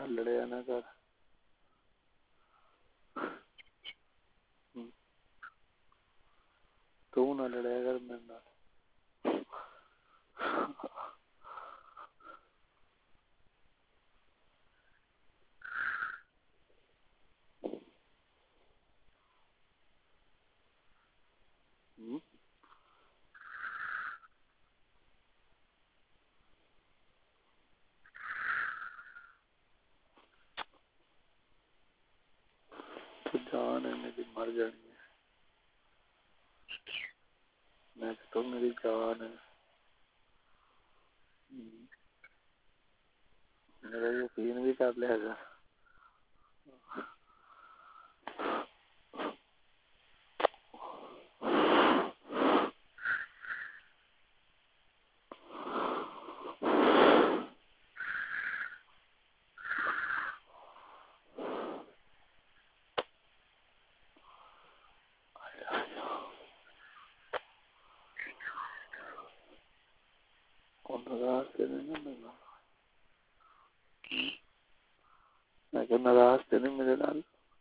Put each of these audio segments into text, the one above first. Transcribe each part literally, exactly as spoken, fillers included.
ਨਾਲ ਲੜਿਆ ਨਾ ਕਰ। ਤੂੰ ਨਾ ਲੜਿਆ ਕਰ ਮੇਰੇ ਨਾਲ। ਹਮ ਜਾਨ ਹੈ ਮੇਰੀ ਮਰ ਜਾਣੀ ਹੈ। ਮੈਂ ਕਿਹਾ ਤੂੰ ਮੇਰੀ ਜਾਨ ਹੈ। ਮੇਰਾ ਯਕੀਨ ਵੀ ਕਰ ਲਿਆ ਹੈਗਾ। ਉਹ ਨਾਰਾਜ਼ ਤੇ ਨਹੀਂ ਨਾ ਮੇਰੇ ਨਾਲ। ਮੈਂ ਕਿਹਾ ਨਾਰਾਜ਼ ਤੇ ਨਹੀਂ ਮੇਰੇ ਨਾਲ।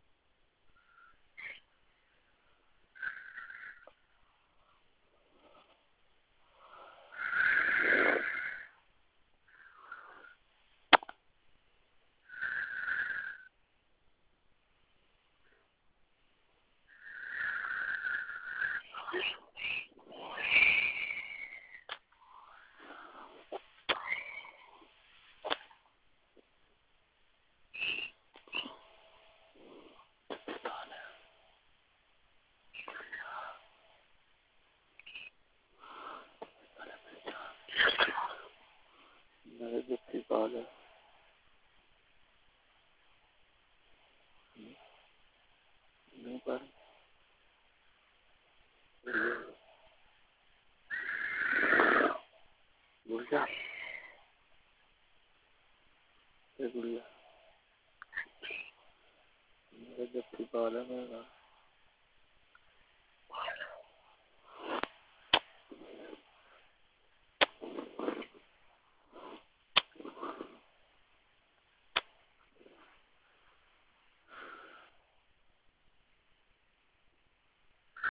ਮੇਰੇ ਜੱਫੀ ਪਾ ਲਿਆ। ਨਹੀਂ ਪਰ ਗੁੜੀਆ ਤੇ ਗੁੜੀਆ ਮੇਰੇ ਜੱਫੀ ਪਾ ਲਿਆ ਮੇਰੇ ਨਾਲ।